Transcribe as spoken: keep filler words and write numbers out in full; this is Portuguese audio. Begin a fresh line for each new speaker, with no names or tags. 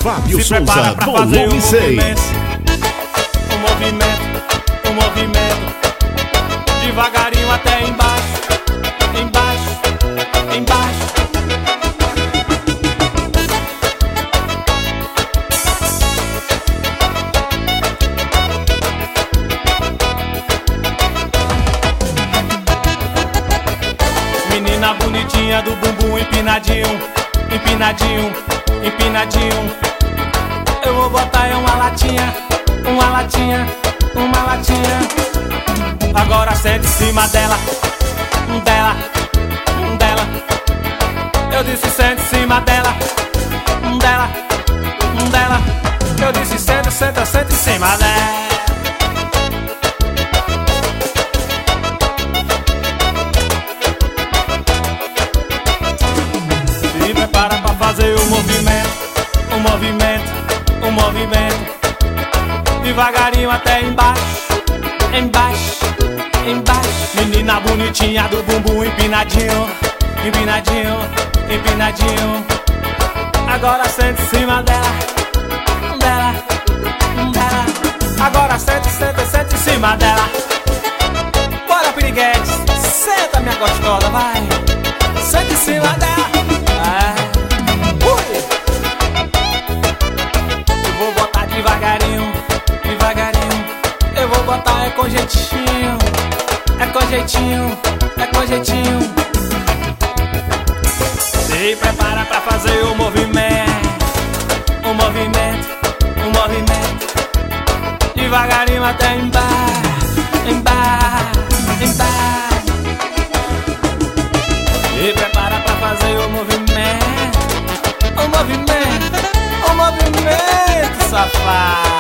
Fábio
Se prepara
Souza,
pra fazer o
volume seis.
movimento, o movimento, o movimento. Devagarinho até embaixo, embaixo, embaixo. Menina bonitinha do bumbum empinadinho, empinadinho, empinadinho. Eu vou botar em uma latinha, uma latinha, uma latinha. Agora sente em cima dela, dela, dela. Eu disse sente em cima dela, dela, dela. Eu disse senta, senta, senta em cima dela. Se prepara pra fazer o movimento, o movimento, o movimento. Devagarinho até embaixo, embaixo, embaixo. Menina bonitinha do bumbum empinadinho, empinadinho, empinadinho. Agora sente em cima dela, dela, dela. Agora sente, sente, sente em cima dela. Bora, piriguete, senta minha gostosa, vai. Sente em cima dela. Ui. Eu vou botar devagarinho, devagarinho. Eu vou botar é com jeitinho, é com jeitinho, é com jeitinho. Se prepara pra fazer o movimento, o movimento, o movimento. Devagarinho até embaixo, embaixo, embaixo. Se prepara pra fazer o movimento, o movimento, o movimento, safado.